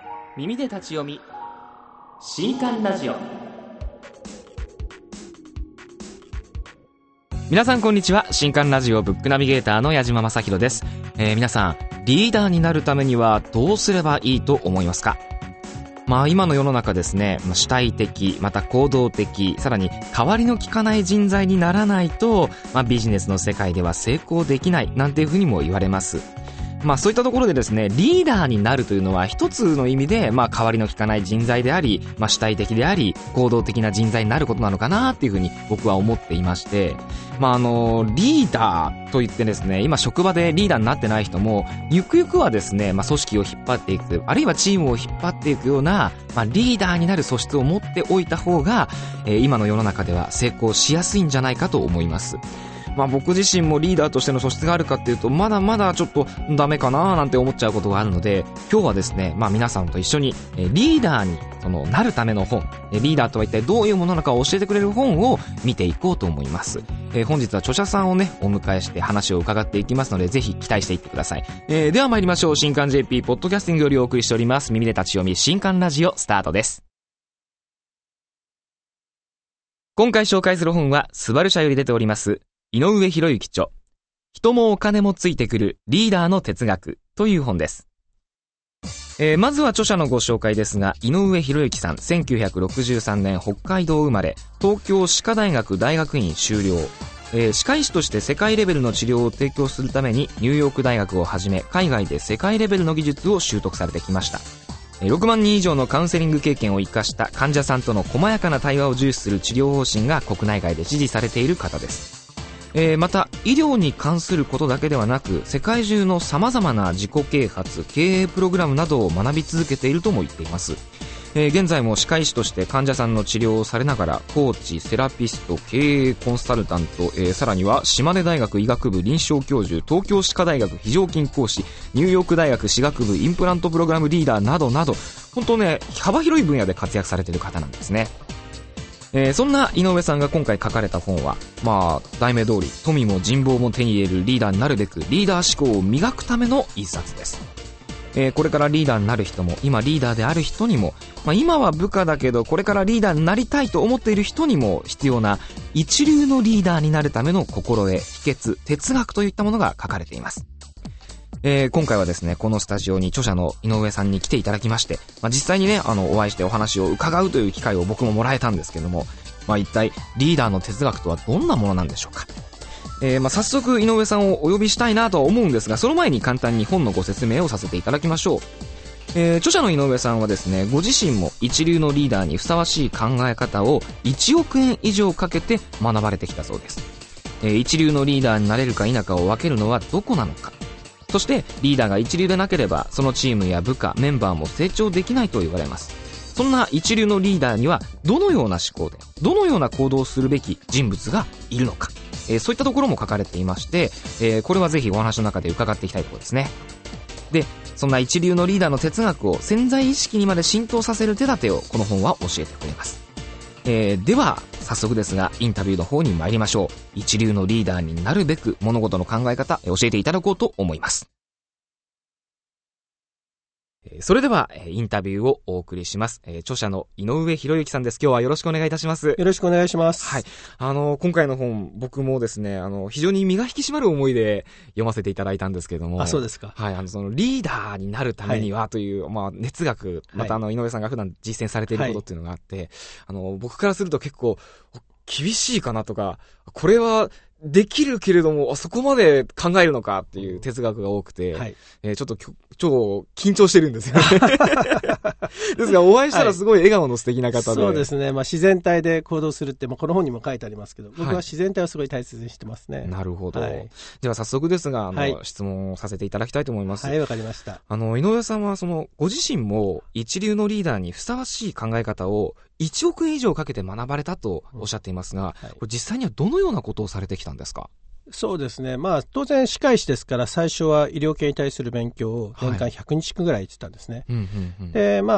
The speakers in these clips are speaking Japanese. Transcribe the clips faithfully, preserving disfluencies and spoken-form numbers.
耳で立ち読み新刊ラジオ。皆さんこんにちは。新刊ラジオブックナビゲーターの矢島正弘です。えー、皆さんリーダーになるためにはどうすればいいと思いますか？まあ今の世の中ですね、主体的、また行動的、さらに代わりの利かない人材にならないと、まあ、ビジネスの世界では成功できないなんていうふうにも言われます。まあそういったところでですね、リーダーになるというのは一つの意味で、まあ代わりの利かない人材であり、まあ主体的であり、行動的な人材になることなのかなっていうふうに僕は思っていまして、まああの、リーダーといってですね、今職場でリーダーになってない人も、ゆくゆくはですね、まあ組織を引っ張っていく、あるいはチームを引っ張っていくような、まあリーダーになる素質を持っておいた方が、えー、今の世の中では成功しやすいんじゃないかと思います。まあ僕自身もリーダーとしての素質があるかっていうと、まだまだちょっとダメかななんて思っちゃうことがあるので、今日はですね、まあ皆さんと一緒にリーダーにそのなるための本、リーダーとは一体どういうものなのかを教えてくれる本を見ていこうと思います。えー、本日は著者さんをね、お迎えして話を伺っていきますので、ぜひ期待していってください。えー、では参りましょう。新刊 ジェーピー ポッドキャスティングよりお送りしております。耳で立ち読み新刊ラジオスタートです。今回紹介する本はスバル社より出ております井上博之著、人もお金もついてくるリーダーの哲学という本です。えー、まずは著者のご紹介ですが、井上博之さん、せんきゅうひゃくろくじゅうさんねん北海道生まれ、東京歯科大学大学院修了。えー、歯科医師として世界レベルの治療を提供するためにニューヨーク大学をはじめ、海外で世界レベルの技術を習得されてきました。ろくまんにん以上のカウンセリング経験を生かした患者さんとの細やかな対話を重視する治療方針が国内外で支持されている方です。えー、また医療に関することだけではなく、世界中の様々な自己啓発、経営プログラムなどを学び続けているとも言っています。えー、現在も歯科医師として患者さんの治療をされながら、コーチ、セラピスト、経営コンサルタント、えー、さらには島根大学医学部臨床教授、東京歯科大学非常勤講師、ニューヨーク大学歯学部インプラントプログラムリーダーなどなど、本当ね、幅広い分野で活躍されている方なんですね。えー、そんな井上さんが今回書かれた本は、まあ題名通り富も人望も手に入れるリーダーになるべくリーダー思考を磨くための一冊です。えー、これからリーダーになる人も、今リーダーである人にも、まあ、今は部下だけどこれからリーダーになりたいと思っている人にも必要な一流のリーダーになるための心得、秘訣、哲学といったものが書かれています。えー、今回はですね、このスタジオに著者の井上さんに来ていただきまして、まあ、実際にね、あのお会いしてお話を伺うという機会を僕ももらえたんですけども、まあ、一体リーダーの哲学とはどんなものなんでしょうか。えー、まあ早速井上さんをお呼びしたいなとは思うんですが、その前に簡単に本のご説明をさせていただきましょう。えー、著者の井上さんはですね、ご自身も一流のリーダーにふさわしい考え方をいちおくえん以上かけて学ばれてきたそうです。えー、一流のリーダーになれるか否かを分けるのはどこなのか、そしてリーダーが一流でなければそのチームや部下、メンバーも成長できないと言われます。そんな一流のリーダーにはどのような思考でどのような行動をするべき人物がいるのか、えー、そういったところも書かれていまして、えー、これはぜひお話の中で伺っていきたいところですね。で、そんな一流のリーダーの哲学を潜在意識にまで浸透させる手立てをこの本は教えてくれます。えー、では早速ですがインタビューの方に参りましょう。一流のリーダーになるべく物事の考え方教えていただこうと思います。それではインタビューをお送りします。著者の井上博之さんです。今日はよろしくお願いいたします。 よろしくお願いします。 はい。あの、今回の本、僕もですね、あの、非常に身が引き締まる思いで読ませていただいたんですけども。 あ、そうですか。 はい。あの、その、リーダーになるためにはという、はい、まあ、哲学、またあの、井上さんが普段実践されていることっていうのがあって、はい、あの、僕からすると結構、厳しいかなとか、これは、できるけれども、そこまで考えるのかっていう哲学が多くて、はい、えー、ちょっと超緊張してるんですよね。ですが、お会いしたらすごい笑顔の素敵な方で。はい、 そうですね。まあ、自然体で行動するって、まあ、この本にも書いてありますけど、僕は自然体をすごい大切にしてますね。はい、 なるほど。はい、では早速ですが、あの、はい、質問をさせていただきたいと思います。 はい、わかりました。 あの、井上さんは、その、ご自身も一流のリーダーにふさわしい考え方をいちおくえん以上かけて学ばれたとおっしゃっていますが、うん、はい、これ実際にはどのようなことをされてきたんですか？ そうですね。まあ、当然歯科医師ですから、最初は医療系に対する勉強を年間ひゃくにちぐらいやってたんですね。はい、で、まあ、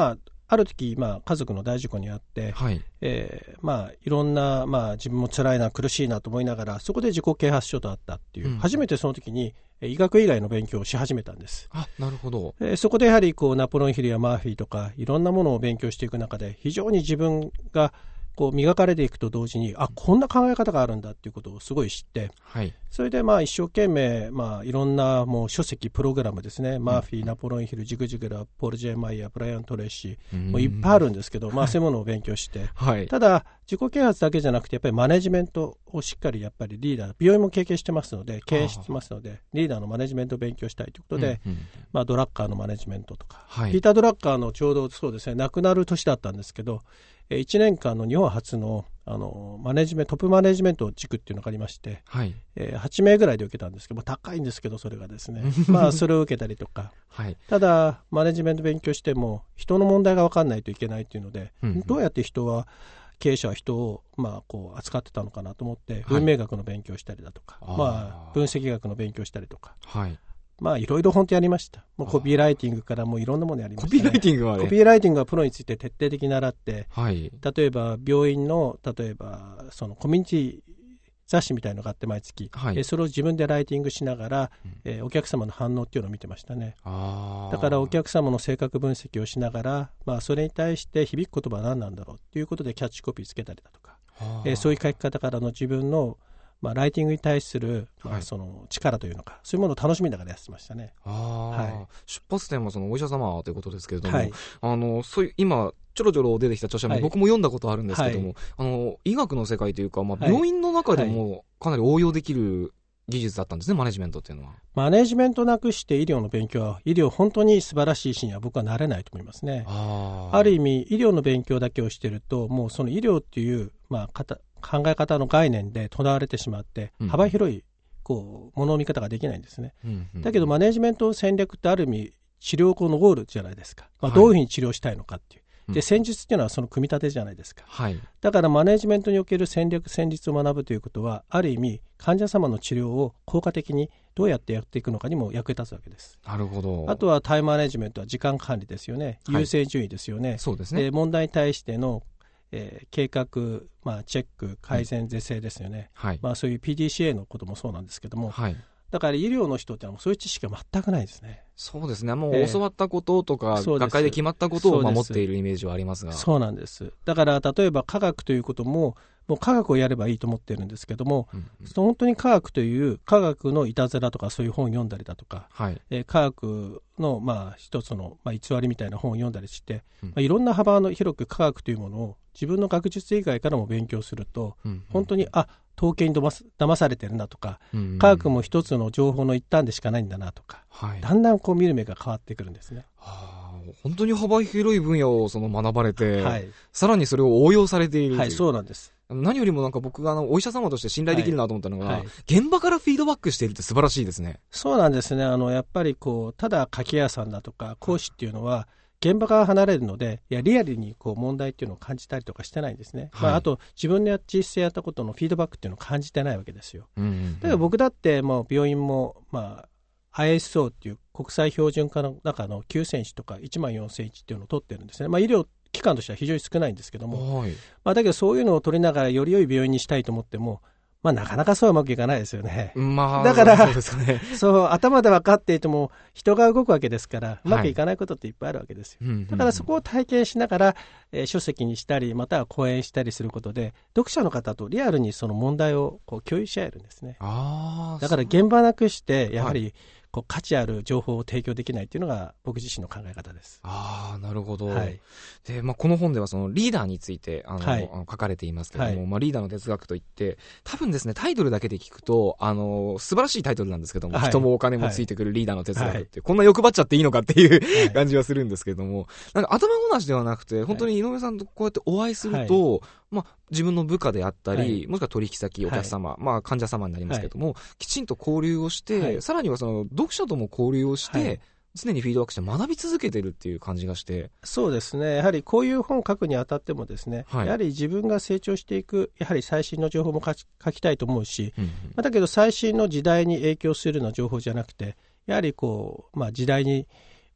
ある時、まあ、家族の大事故にあって、 はいえーまあ、いろんな、まあ、自分も辛いな苦しいなと思いながらそこで自己啓発書と会ったっていう、うん、初めてその時に医学以外の勉強をし始めたんです。 あ、なるほど。 えー、そこでやはりこうナポレオンヒルやマーフィーとかいろんなものを勉強していく中で非常に自分がこう磨かれていくと同時にあこんな考え方があるんだっていうことをすごい知って、はい、それでまあ一生懸命、まあ、いろんなもう書籍プログラムですね、うん、マーフィー、ナポレオンヒル、ジグジグラ、ポール・ジェイ・マイヤー、ブライアン・トレーシー、もういっぱいあるんですけど、まあ、そういうものを勉強して、はい、ただ自己啓発だけじゃなくてやっぱりマネジメントをしっかりやっぱりリーダー病院も経験してますので経営してますのでリーダーのマネジメントを勉強したいということで、うんうんまあ、ドラッカーのマネジメントとか、はい、ピーター・ドラッカーのちょうどそうですね亡くなる年だったんですけどいちねんかんの日本初の、あのマネジメントトップマネジメント塾っていうのがありまして、はいえー、はちめいぐらいで受けたんですけど高いんですけどそれがですねまあそれを受けたりとか、はい、ただマネジメント勉強しても人の問題が分かんないといけないっていうので、うんうん、どうやって人は経営者は人を、まあ、こう扱ってたのかなと思って文明学の勉強したりだとか、はいまあ、分析学の勉強したりとか、はいまあいろいろ本当やりました。もうコピーライティングからもういろんなものやりました、ね、 コピーライティングはね。 コピーライティングはプロについて徹底的に習って、 はい、 例えば病院の例えばそのコミュニティ雑誌みたいなのがあって毎月、はい、えそれを自分でライティングしながら、うんえー、お客様の反応っていうのを見てましたね。あだからお客様の性格分析をしながら、まあ、それに対して響く言葉は何なんだろうということでキャッチコピーつけたりだとか、えー、そういう書き方からの自分のまあ、ライティングに対する、まあ、その力というのか、はい、そういうものを楽しみながらやってましたね。 あ、はい、出発点はそのお医者様ということですけれども、はい、あのそういう今ちょろちょろ出てきた著者も僕も読んだことあるんですけども、はい、あの医学の世界というか、まあ、病院の中でもかなり応用できる技術だったんですね、マネジメントっていうのは。 マネジメントなくして医療の勉強は医療本当に素晴らしい医師には僕はなれないと思いますね。 あ, ある意味医療の勉強だけをしているともうその医療っていう、まあ、方考え方の概念でとらわれてしまって幅広いこうものの見方ができないんですね、うんうん、だけどマネジメント戦略ってある意味治療後のゴールじゃないですか、まあ、どういうふうに治療したいのかっていう、はい、で戦術っていうのはその組み立てじゃないですか、はい、だからマネジメントにおける戦略戦術を学ぶということはある意味患者様の治療を効果的にどうやってやっていくのかにも役に立つわけです。 なるほど。 あとはタイムマネジメントは時間管理ですよね、優先順位ですよね、はい、そうですね。で問題に対してのえー、計画、まあ、チェック、改善、是正ですよね、うんはいまあ、そういう ピーディーシーエー のこともそうなんですけども、はい、だから医療の人ってのはそういう知識が全くないですね。 そうですね、もう教わったこととか、えー、学会で決まったことを守っているイメージはありますが。 そうなんです。だから例えば科学ということももう科学をやればいいと思っているんですけども、うんうん、本当に科学という科学のいたずらとかそういう本を読んだりだとか、はいえー、科学のまあ一つのまあ偽りみたいな本を読んだりして、うんまあ、いろんな幅の広く科学というものを自分の学術以外からも勉強すると、うんうん、本当にあ統計に騙す騙されてるなとか、うんうん、科学も一つの情報の一端でしかないんだなとか、はい、だんだんこう見る目が変わってくるんですね。 はあ、本当に幅広い分野をその学ばれて、はい、さらにそれを応用されているという。 はい、そうなんです。 何よりもなんか僕があのお医者様として信頼できるなと思ったのが、はいはい、現場からフィードバックしているって素晴らしいですね。 そうなんですね。あのやっぱりこうただ書き屋さんだとか講師っていうのは現場から離れるので、いやリアルにこう問題っていうのを感じたりとかしてないんですね、はいまあ、あと自分で実際やったことのフィードバックっていうのを感じてないわけですよ、うんうんうん、だから僕だってもう病院も、まあ、アイエスオー っていう国際標準化の中のきゅうせんいちとかいちまんよんせんいちっていうのを取ってるんですね、まあ、医療機関としては非常に少ないんですけども、はいまあ、だけどそういうのを取りながらより良い病院にしたいと思っても、まあ、なかなかそうはうまくいかないですよね、まあ、だからそうですね、そう頭で分かっていても人が動くわけですからうまくいかないことっていっぱいあるわけですよ、はい、だからそこを体験しながら、えー、書籍にしたりまたは講演したりすることで読者の方とリアルにその問題をこう共有し合えるんですね。あだから現場なくしてやはり、はいこう価値ある情報を提供できないというのが僕自身の考え方です。 ああ、なるほど。はい、で、まあ、この本ではそのリーダーについてあの、はい、あの書かれていますけれども、はいまあ、リーダーの哲学といって多分ですねタイトルだけで聞くとあの素晴らしいタイトルなんですけども、はい、人もお金もついてくるリーダーの哲学って、はい、こんな欲張っちゃっていいのかっていう、はい、感じはするんですけれども、なんか頭ごなしではなくて本当に井上さんとこうやってお会いすると、はいまあ、自分の部下であったり、はい、もしくは取引先、お客様、はいまあ、患者様になりますけども、はい、きちんと交流をして、はい、さらにはその読者とも交流をして、はい、常にフィードバックして学び続けてるっていう感じがして。 そうですね。やはりこういう本を書くにあたってもですね、はい、やはり自分が成長していく、やはり最新の情報も書き、書きたいと思うし、うんうんまあ、だけど最新の時代に影響するような情報じゃなくて、やはりこう、まあ、時代に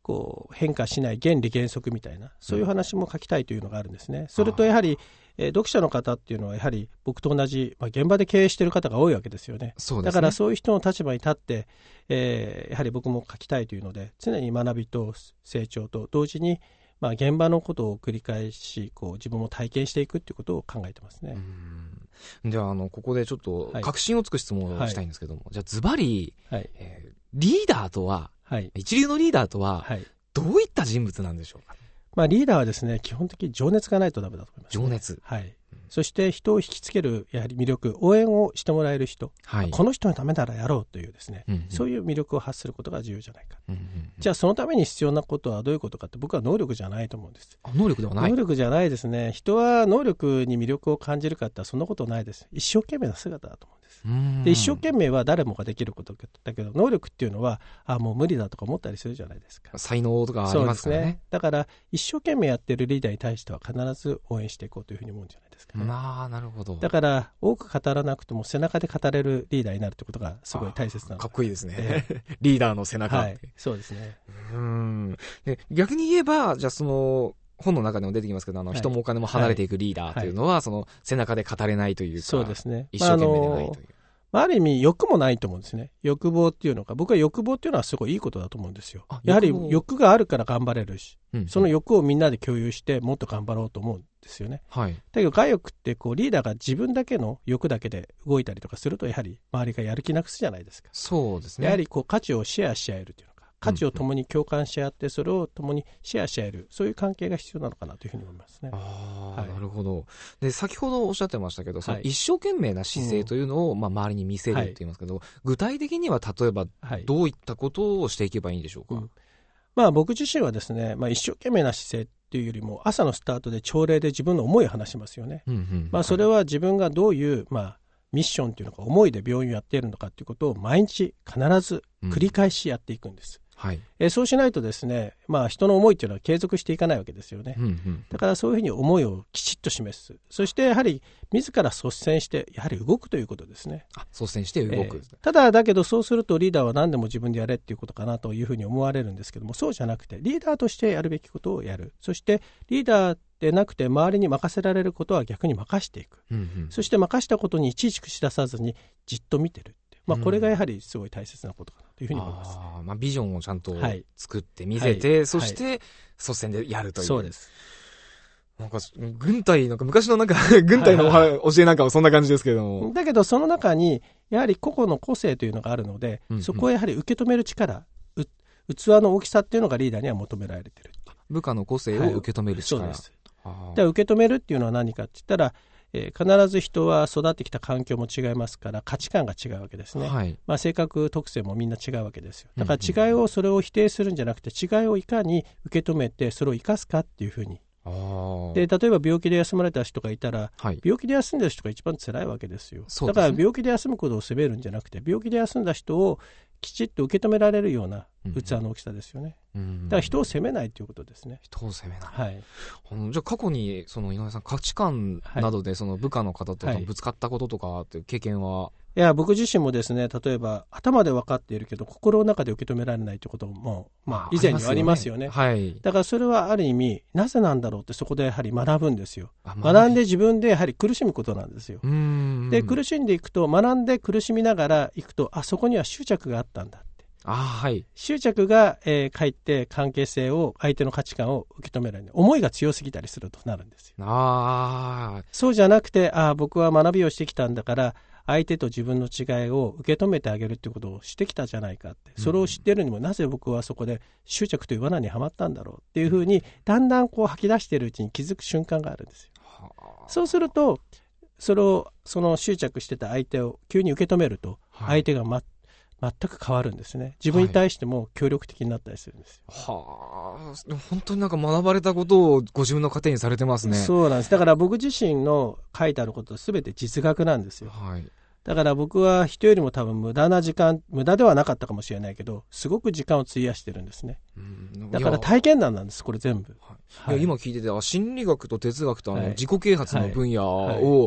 こう変化しない原理原則みたいな、そういう話も書きたいというのがあるんですね。それとやはり、えー、読者の方っていうのはやはり僕と同じ、まあ、現場で経営している方が多いわけですよね。 そうですね。 だからそういう人の立場に立って、えー、やはり僕も書きたいというので、常に学びと成長と同時に、まあ、現場のことを繰り返しこう自分も体験していくということを考えてますね。 うん、じゃあ、あのここでちょっと確信をつく質問をしたいんですけども、はい、じゃあズバリ、はいえー、リーダーとは、はい、一流のリーダーとは、はい、どういった人物なんでしょうか。 まあ、リーダーはですね、基本的に情熱がないとダメだと思います、ね、 情熱、 はい、うん、そして人を引きつけるやはり魅力、応援をしてもらえる人、はい、この人のためならやろうというですね、うんうん、そういう魅力を発することが重要じゃないか、うんうんうん、じゃあそのために必要なことはどういうことかって、僕は能力じゃないと思うんです。 あ、能力ではない。 能力じゃないですね。人は能力に魅力を感じるかってそんなことないです。一生懸命な姿だと思うんです。で一生懸命は誰もができることだけど、能力っていうのはあもう無理だとか思ったりするじゃないですか。 才能とかありますからね。 そうですね。だから一生懸命やってるリーダーに対しては必ず応援していこうというふうに思うんじゃないですかね。 あ、なるほど。 だから多く語らなくても背中で語れるリーダーになるということがすごい大切なの。 かっこいいですね、えー、リーダーの背中、 はい、そうですね。 うんで逆に言えば、じゃあその本の中でも出てきますけど、あの、はい、人もお金も離れていくリーダーというのは、はい、その背中で語れないというか、 そうですね、 一生懸命でないという、 まあ、ある意味欲もないと思うんですね。欲望っていうのか、僕は欲望っていうのはすごいいいことだと思うんですよ。やはり欲があるから頑張れるし、うん、その欲をみんなで共有してもっと頑張ろうと思うんですよね、はい、だけど我欲ってこうリーダーが自分だけの欲だけで動いたりとかすると、やはり周りがやる気なくすじゃないですか。 そうですね。 やはりこう価値をシェアし合えるというのか、価値を共に共感し合って、それを共にシェアし合える、そういう関係が必要なのかなというふうに思いますね。 あ、はい、なるほど。で、先ほどおっしゃってましたけど、その一生懸命な姿勢というのを、まあ、周りに見せるって言いますけど、はい、具体的には例えばどういったことをしていけばいいんでしょうか。はい、うん、まあ、僕自身はですね、まあ、一生懸命な姿勢っていうよりも朝のスタートで朝礼で自分の思いを話しますよね。うんうん、まあ、それは自分がどういう、まあ、ミッションというのか思いで病院をやっているのかということを毎日必ず繰り返しやっていくんです。うん、はい、えー、そうしないとですね、まあ、人の思いというのは継続していかないわけですよね。うんうん、だからそういうふうに思いをきちっと示す。そしてやはり自ら率先してやはり動くということですね。 あ、率先して動くですね。 えー、ただだけどそうするとリーダーは何でも自分でやれっていうことかなというふうに思われるんですけども、そうじゃなくてリーダーとしてやるべきことをやる。そしてリーダーでなくて周りに任せられることは逆に任していく。うんうん、そして任したことにいちいち口出さずにじっと見てる。まあ、これがやはりすごい大切なことかなというふうに思います。 あ、まあ、ビジョンをちゃんと作って見せて、はいはい、そして率先でやるという。 そうです。 なんか軍隊なんか昔のなんか軍隊の教えなんかはそんな感じですけれども、はいはい、 だけどその中にやはり個々の個性というのがあるので、うんうん、そこをやはり受け止める力、う器の大きさっていうのがリーダーには求められている。 部下の個性を受け止める力、はい、そうです。 で受け止めるっていうのは何かって言ったら、えー、必ず人は育ってきた環境も違いますから価値観が違うわけですね。はい、まあ、性格特性もみんな違うわけですよ。だから違いをそれを否定するんじゃなくて、違いをいかに受け止めてそれを生かすかっていうふうに。で例えば病気で休まれた人がいたら、はい、病気で休んでる人が一番辛いわけですよ。そうですね。だから病気で休むことを責めるんじゃなくて、病気で休んだ人をきちっと受け止められるような器の大きさですよね。うん、だから人を責めないということですね。 人を責めない。 はい。 あのじゃあ過去にその井上さん価値観などでその部下の方とかぶつかったこととかっていう経験は、はい、いや僕自身もですね、例えば頭で分かっているけど心の中で受け止められないということも、まあ、以前にはありますよね。はい。だからそれはある意味なぜなんだろうってそこでやはり学ぶんですよ。学んで自分でやはり苦しむことなんですよ。うんで苦しんでいくと、学んで苦しみながらいくと、あそこには執着があったんだ。あ、はい、執着が、えー、かえって関係性を、相手の価値観を受け止められない、思いが強すぎたりするとなるんですよ。あ、そうじゃなくて、あ、僕は学びをしてきたんだから相手と自分の違いを受け止めてあげるということをしてきたじゃないかって、それを知っているにも、なぜ僕はそこで執着という罠にはまったんだろうっていうふうにだんだんこう吐き出しているうちに気づく瞬間があるんですよ。そうするとそれをその執着してた相手を急に受け止めると、相手が全全く変わるんですね。自分に対しても協力的になったりするんですよ。はあ、本当になんか学ばれたことをご自分の糧にされてますね。 そうなんです。だから僕自身の書いてあることは全て実学なんですよ。はい。だから僕は人よりも多分無駄な時間、無駄ではなかったかもしれないけど、すごく時間を費やしてるんですね。うん、だから体験談なんです、これ全部。 はいはい、いや今聞いてて、あ、心理学と哲学とあの自己啓発の分野を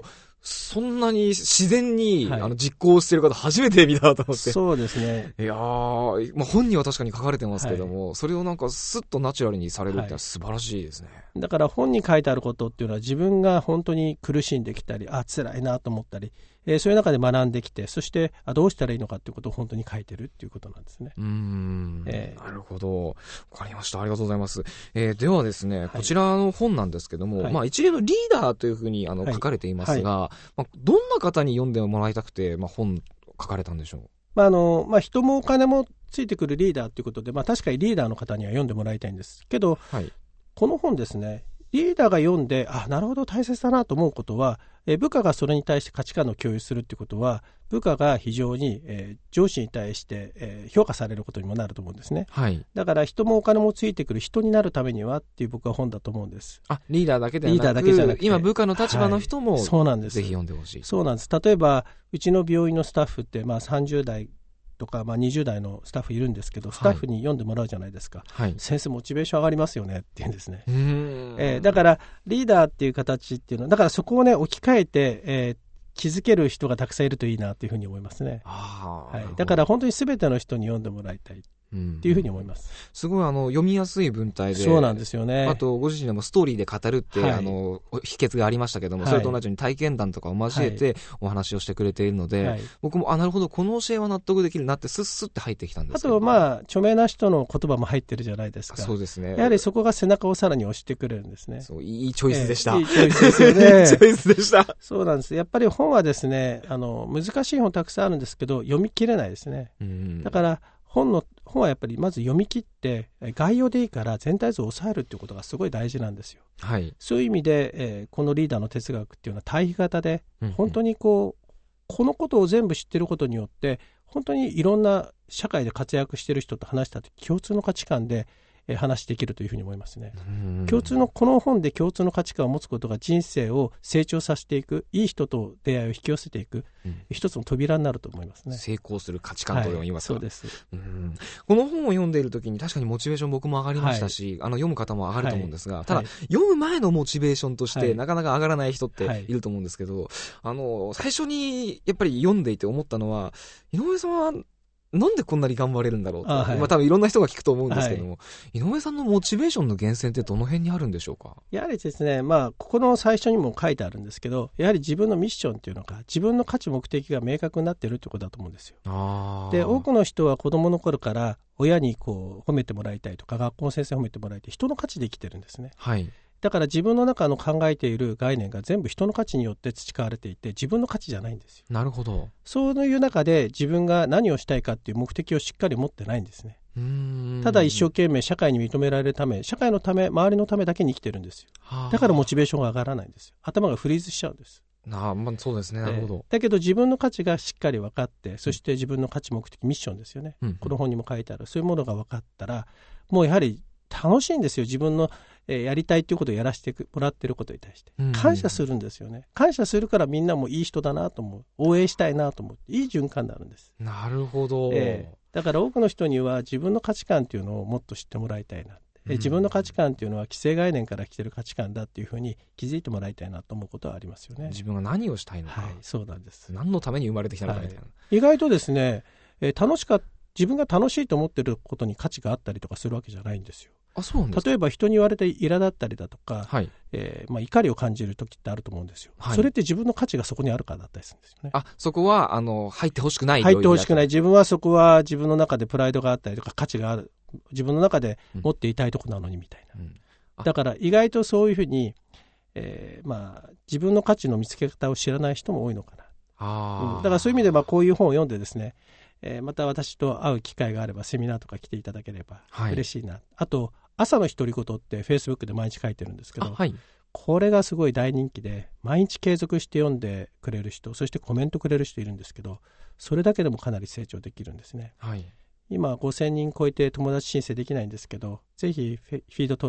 そんなに自然に、はい、あの実行してる方初めて見たと思って。 そうですね。 いやー、まあ、本には確かに書かれてますけども、はい、それをなんかスッとナチュラルにされるってのは素晴らしいですね、 はい。だから本に書いてあることっていうのは自分が本当に苦しんできたり、あ、辛いなと思ったり、えー、そういう中で学んできて、そしてあどうしたらいいのかっていうことを本当に書いてるっていうことなんですね。 うーん、えー、なるほど。わかりました。ありがとうございます。えー、ではですね、はい、こちらの本なんですけども、はい、まあ一流のリーダーというふうにあの、はい、書かれていますが、はい、まあ、どんな方に読んでもらいたくて、まあ、本書かれたんでしょう。 まああのまあ、人もお金もついてくるリーダーということで、まあ、確かにリーダーの方には読んでもらいたいんですけど、はい、この本ですね、リーダーが読んで、あ、なるほど大切だなと思うことは、え部下がそれに対して価値観の共有するっていうことは、部下が非常に、えー、上司に対して、えー、評価されることにもなると思うんですね、はい、だから人もお金もついてくる人になるためにはっていう僕は本だと思うんです。 あ、リーダーだけではなく、リーダーだけじゃなくて今部下の立場の人も、はい、そうなんです。ぜひ読んでほしい。 そうなんです。例えばうちの病院のスタッフって、まあ、さんじゅう代とか、まあ、にじゅう代のスタッフいるんですけど、スタッフに読んでもらうじゃないですか、はい、先生モチベーション上がりますよねって言うんですね。うーん、えー、だからリーダーっていう形っていうのは、だからそこをね置き換えて、えー、気づける人がたくさんいるといいなというふうに思いますね。あ、はい、だから本当に全ての人に読んでもらいたいっていうふうに思います。 うん、すごいあの読みやすい文体で、 そうなんですよね。 あとご自身でもストーリーで語るって、はい、あの秘訣がありましたけども、はい、それと同じように体験談とかを交えてお話をしてくれているので、はい、僕もあなるほどこの教えは納得できるなってスッスッって入ってきたんですけど、 あとまあ著名な人の言葉も入ってるじゃないですか。 そうですね。 やはりそこが背中をさらに押してくれるんですね。 そう、いいチョイスでした。 えー、いいチョイスですよね。 いいチョイスでした。 そうなんです。やっぱり本はですね、あの難しい本たくさんあるんですけど読み切れないですね。うん、だから本の本はやっぱりまず読み切って概要でいいから全体像を抑えるっていうことがすごい大事なんですよ、はい、そういう意味で、えー、このリーダーの哲学っていうのは対比型で、うんうん、本当にこうこのことを全部知っていることによって本当にいろんな社会で活躍している人と話したとき共通の価値観で話できるというふうに思いますね。共通のこの本で共通の価値観を持つことが人生を成長させていく、いい人と出会いを引き寄せていく、うん、一つの扉になると思いますね。 成功する価値観と言いますか、 はい、そうです。 うん、この本を読んでいるときに確かにモチベーション僕も上がりましたし、はい、あの読む方も上がると思うんですが、はい、ただ、はい、読む前のモチベーションとして、はい、なかなか上がらない人っていると思うんですけど、はい、あの最初にやっぱり読んでいて思ったのは、井上さんはなんでこんなに頑張れるんだろうと、あ、はい、まあ、多分いろんな人が聞くと思うんですけども、はい、井上さんのモチベーションの源泉ってどの辺にあるんでしょうか。 やはりですね、まあ、ここの最初にも書いてあるんですけど、やはり自分のミッションっていうのが自分の価値目的が明確になっているということだと思うんですよ。あ、で多くの人は子どもの頃から親にこう褒めてもらいたいとか学校の先生褒めてもらいたい、人の価値で生きてるんですね、はい、だから自分の中の考えている概念が全部人の価値によって培われていて、自分の価値じゃないんですよ。 なるほど。 そういう中で自分が何をしたいかっていう目的をしっかり持ってないんですね。うーん、ただ一生懸命社会に認められるため、社会のため、周りのためだけに生きてるんですよ。だからモチベーションが上がらないんですよ。頭がフリーズしちゃうんです。 あ、まあ、そうですね、なるほど、えー、 だけど自分の価値がしっかり分かって、そして自分の価値目的ミッションですよね、うん、この本にも書いてあるそういうものが分かったら、もうやはり楽しいんですよ。自分の、えー、やりたいということをやらせてもらっていることに対して感謝するんですよね、うん、感謝するからみんなもいい人だなと思う、応援したいなと思う、いい循環になるんです。 なるほど、 えー、だから多くの人には自分の価値観というのをもっと知ってもらいたいな、うん、自分の価値観というのは既成概念から来ている価値観だっていうふうに気づいてもらいたいなと思うことはありますよね。 自分が何をしたいのか、はい、 そうなんです。 何のために生まれてきたのかみたいな、 はい、意外とですね、えー、楽しか自分が楽しいと思っていることに価値があったりとかするわけじゃないんですよ。 あ、そうなんですか。 例えば人に言われて苛だったりだとか、はい、えーまあ、怒りを感じる時ってあると思うんですよ、はい、それって自分の価値がそこにあるからだったりするんですよね。 あ、そこはあの入ってほしくない、 入ってほしくない、自分はそこは自分の中でプライドがあったりとか価値がある、自分の中で持っていたいところなのにみたいな、うんうん、だから意外とそういうふうに、えーまあ、自分の価値の見つけ方を知らない人も多いのかな。あ、うん、だからそういう意味でまあこういう本を読んでですね、えー、また私と会う機会があればセミナーとか来ていただければ嬉しいな、はい、あと朝の独り言ってフェイスブックで毎日書いてるんですけど、はい、これがすごい大人気で毎日継続して読んでくれる人、そしてコメントくれる人いるんですけど、それだけでもかなり成長できるんですね、はい、今ごせんにん超えて友達申請できないんですけど、ぜひフィード登録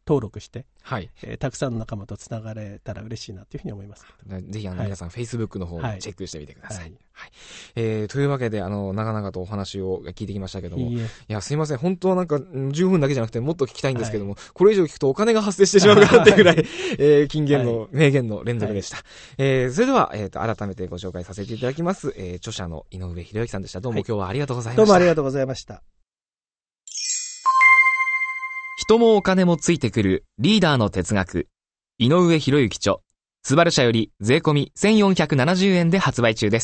登録して、 はいえー、たくさんの仲間とつながれたら嬉しいなというふうに思います。 ぜひあの皆さん、はい、Facebook の方もチェックしてみてください。はいはいえー、というわけであの長々とお話を聞いてきましたけども、い, いやすいません、本当はなんかじゅっぷんだけじゃなくてもっと聞きたいんですけども、はい、これ以上聞くとお金が発生してしまうかなっていうぐらい、えー、金言の、はい、名言の連続でした。はいえー、それでは、えー、と改めてご紹介させていただきます、えー、著者の井上博之さんでした。どうも、はい、今日はありがとうございました。 どうもありがとうございました。 人もお金もついてくるリーダーの哲学、井上博之著、スバル社より税込みせんよんひゃくななじゅうえんで発売中です。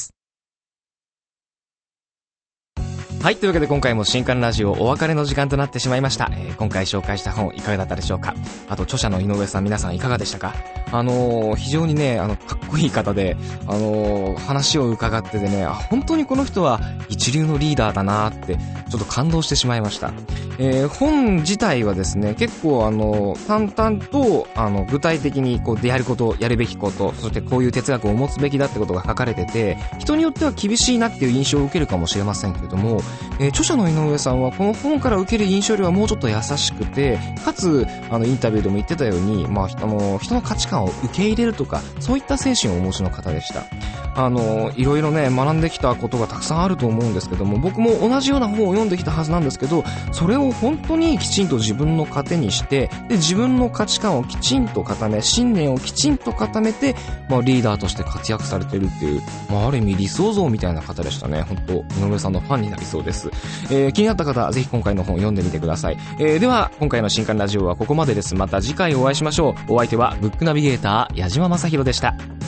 はい、というわけで今回も新刊ラジオお別れの時間となってしまいました。えー、今回紹介した本いかがだったでしょうか。あと著者の井上さん、皆さんいかがでしたか。あのー、非常にね、あのかっこいい方で、あのー、話を伺っててね、あ、本当にこの人は一流のリーダーだなってちょっと感動してしまいました。えー、本自体はですね、結構あの淡々とあの具体的にこうやること、やるべきこと、そしてこういう哲学を持つべきだってことが書かれてて、人によっては厳しいなっていう印象を受けるかもしれませんけれども、えー、著者の井上さんはこの本から受ける印象よりはもうちょっと優しくて、かつあのインタビューでも言ってたように、まあ、あの人の価値観を受け入れるとか、そういった精神をお持ちの方でした。あのいろいろね学んできたことがたくさんあると思うんですけども、僕も同じような本を読んできたはずなんですけど、それを本当にきちんと自分の糧にして、で自分の価値観をきちんと固め、信念をきちんと固めて、まあ、リーダーとして活躍されているっていう、まあ、ある意味理想像みたいな方でしたね。本当井上さんのファンになりそうです。えー、気になった方はぜひ今回の本を読んでみてください。えー、では今回の新刊ラジオはここまでです。また次回お会いしましょう。お相手はブックナビゲーター矢島正宏でした。